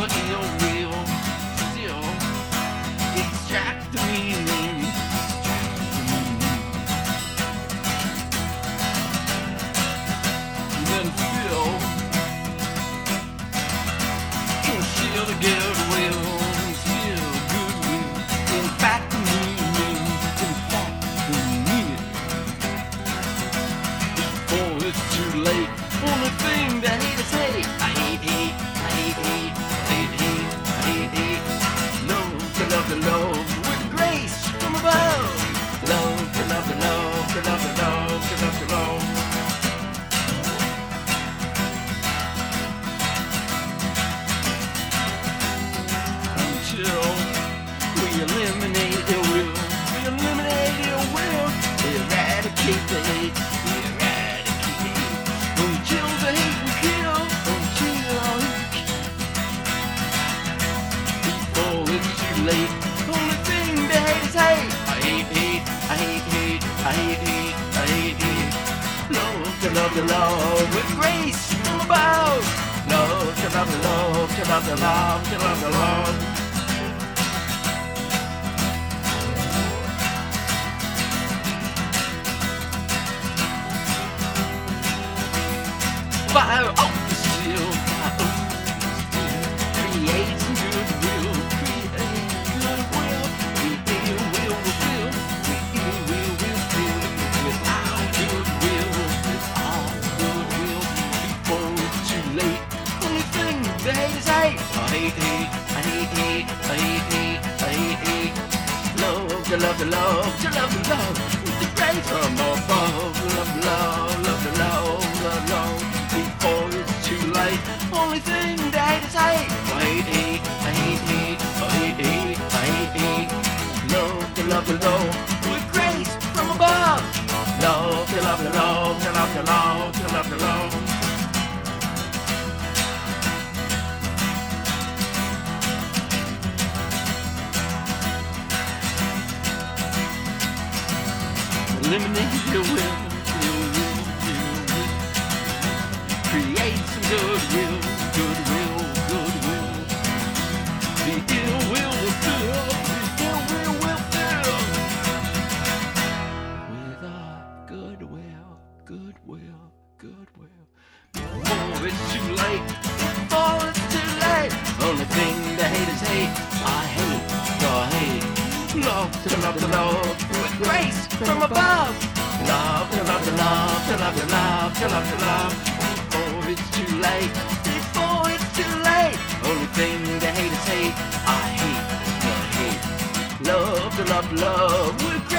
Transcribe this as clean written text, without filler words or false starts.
the ill will still extract the meaning. Then feel conceal the good will, still good will. In fact, the meaning. In fact, the meaning. Before it's too late. Only thing that haters hate. I hate hate. I hate hate. I hate hate. I hate hate. Love to love the love with grace from above. Love to love the love to love the love to love the love. Until we eliminate the will, we eliminate the will, eradicate the hate, eradicate hate. Until the hate we kill, until before it's too late. Only thing the haters hate. I hate hate, I hate hate, I hate hate, I hate hate. Love to love the love with grace from above. Love to love the love, to love the love, to love the love. Fire off the steel, fire off the steel. Create some goodwill, create goodwill. We will feel, we will feel. Without goodwill, without goodwill. Before it's too late, only thing the haters hate. I hate hate, I hate hate, I hate hate, I hate hate. Love to love the love, to love the love. With the grace from above, love the love, love the love, love the love. Before it's too late, only thing the haters hate. I hate hate, I hate hate, I hate hate, I hate hate. Love to love the love with grace from above. Love to love the love, to love the love, to love the love. Eliminate your will, create some goodwill, goodwill, goodwill. The ill will fill, the ill will fill. With our goodwill, goodwill, goodwill. Before it's too late, before it's too late. Only thing the haters hate, I hate, I hate. Love to love the love with grace from above. Love to love the love, to love the love, to love the love. Before it's too late, before it's too late. Only thing the haters hate, I hate, I hate. Love to love the love with grace.